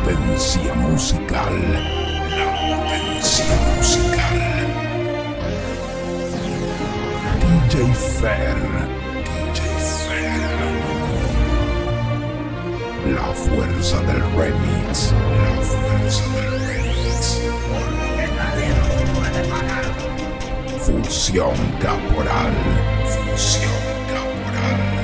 potencia musical. La potencia musical. DJ Fer. La fuerza del remix. La fuerza del remix. Fusión caporal. Fusión caporal.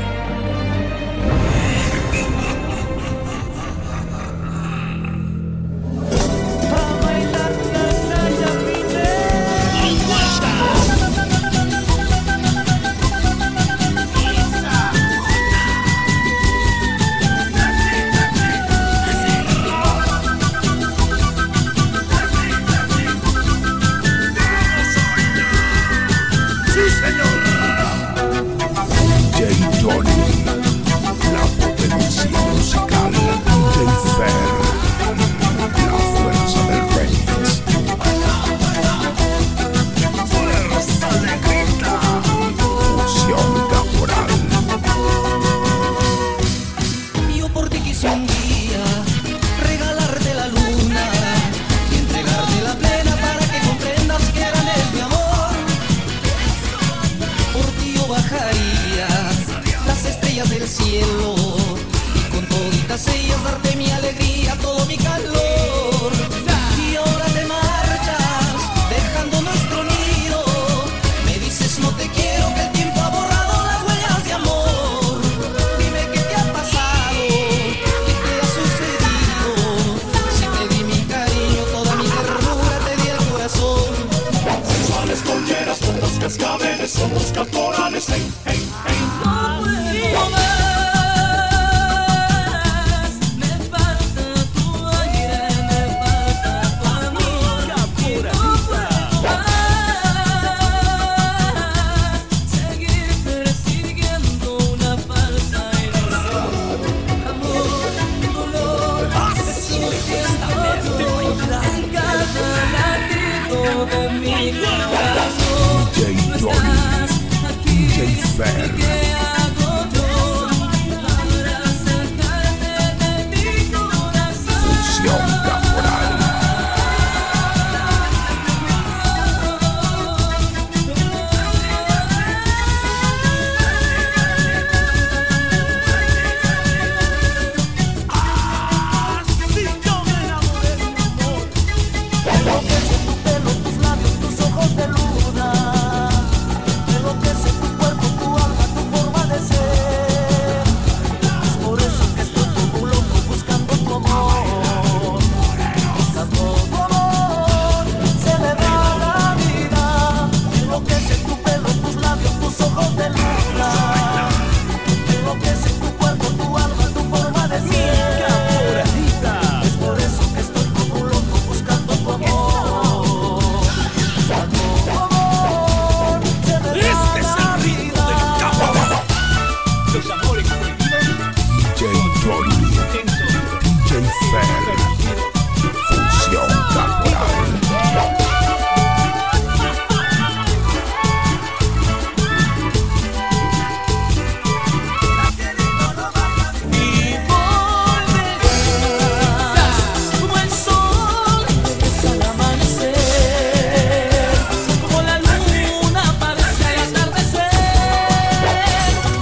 Somos caporales, hey, hey, hey.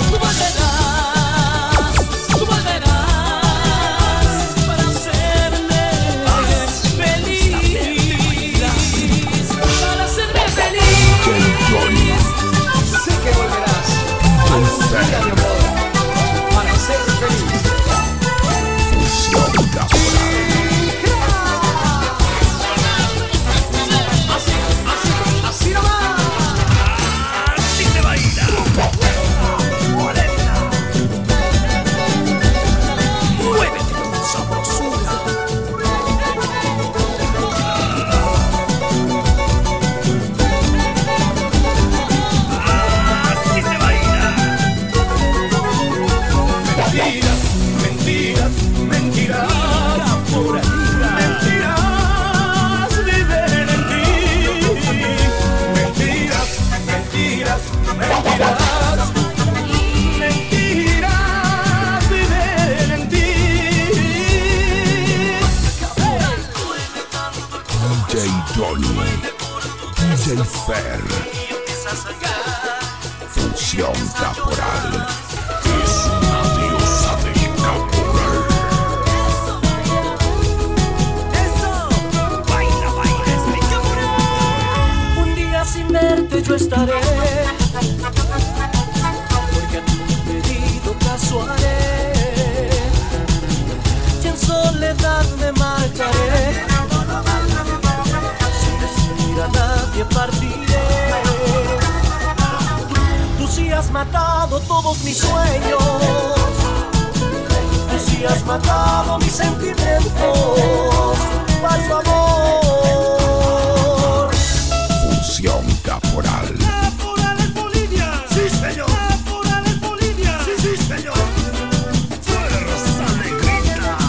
Tú volverás para hacerme Johnny, DJ Fer, función caporal. Es una diosa del caporal. Eso, baila, baila, es mi caporal. Un día sin verte yo estaré, porque a tu pedido caso haré, y en soledad me marcharé. A nadie partiré. Tú sí has matado todos mis sueños, tú sí has matado mis sentimientos, falso amor. Función caporal. Caporal es Bolivia. Sí, señor. Caporal es Bolivia. Sí, sí, señor. Fuerza negrita.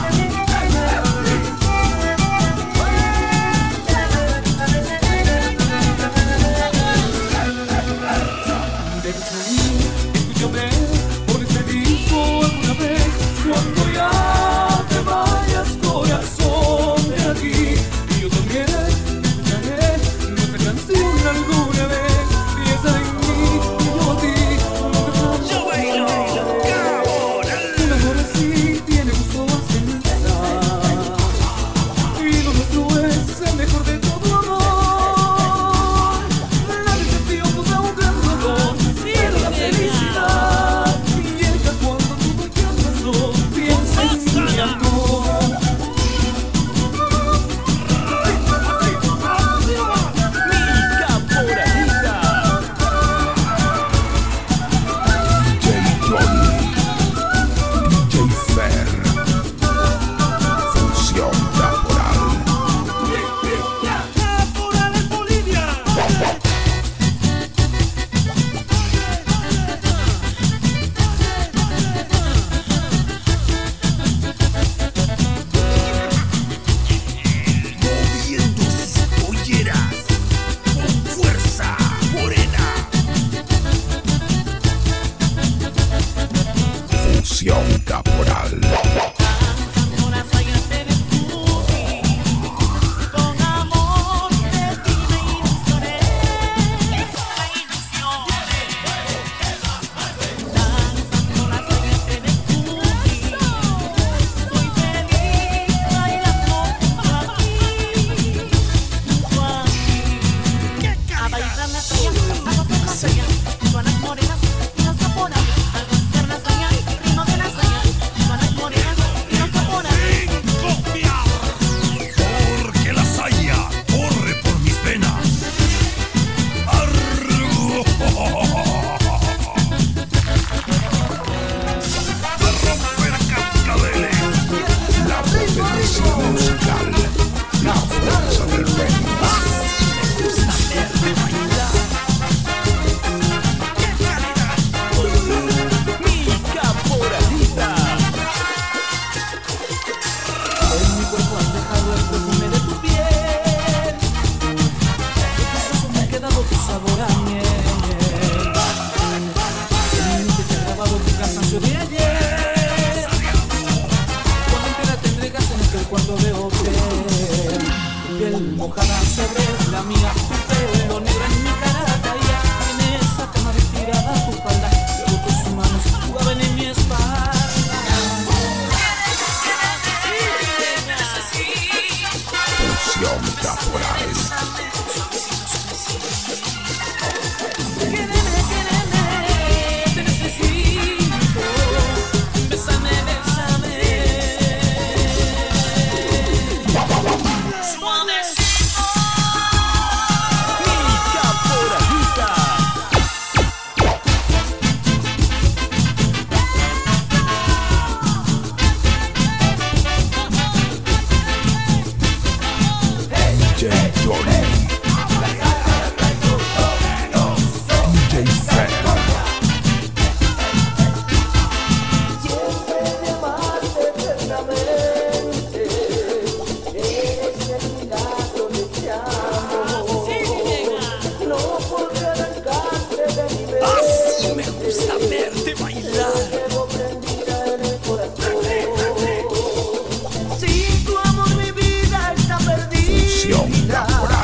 Escúchame por este disco alguna vez, cuando ya te vayas, corazón, de aquí. Y yo también escucharé nuestra canción alguna vez. Piensa en mí y yo a ti. Yo bailo caporal. Un amor así tiene gusto a celebrar, y lo nuestro es el mejor de todo amor. Nadie te dio pues a un gran dolor, cielo la felicidad. Y llega cuando todo ya pasó, piensa en mi amor. Mi caporalita. DJ Johnny, DJ Fer, función caporal. Caporal es Bolivia. Moviendo sus polleras con fuerza morena. Función caporal. Con amor de ti me ilusioné, la ilusión. Danzando la sueña te descubrí, soy feliz bailando junto a ti, junto a ti. A bailar la sueña, a gozar la sueña, junto a las morenas y los caporales. A gozar la sueña, ritmo de la sueña, junto a las morenas y los caporales. Copiar. Porque la saya corre por mis venas. Arru. A romper cascabeles. La potencia musical, la fuerza del remix. Mi caporalita. En mi cuerpo has dejado el perfume de tu piel, me ha quedado tu sabor a miel. En mi mente se ha grabado tu cansancio de ayer, cuando entera te entregas en aquel cuarto de hotel. Tu piel mojada sobre la mía, tu pelo negro en mi cara caía. En esa cama retirada tu espalda, luego tus manos jugaban en mi espalda. Función caporal. Quédeme, te necesito. Bésame, bésame. Suavecito. Mi caporalita. DJ Johnny, DJ Fer, Así me gusta verte bailar. función caporal.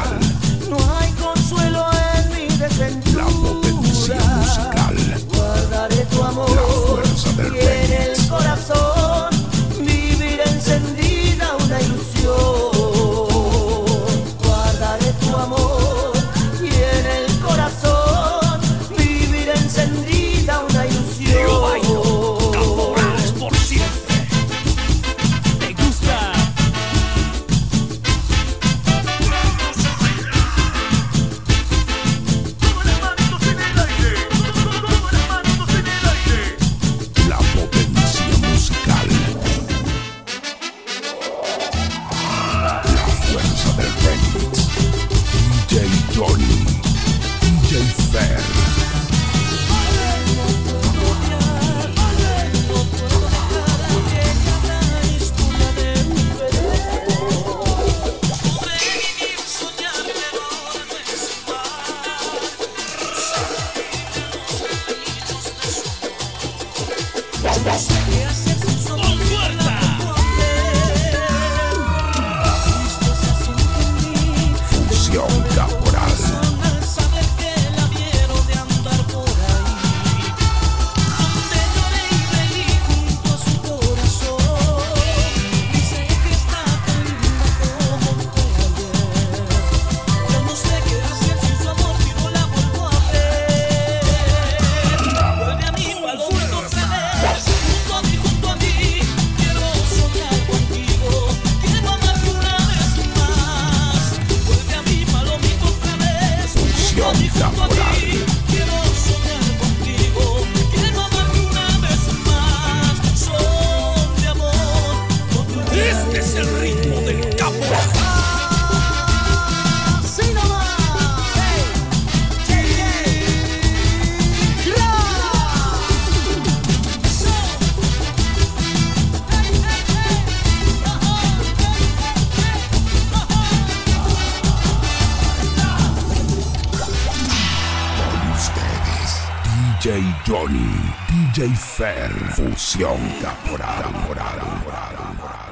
DJ Johnny, DJ Fer, Fusión Caporal.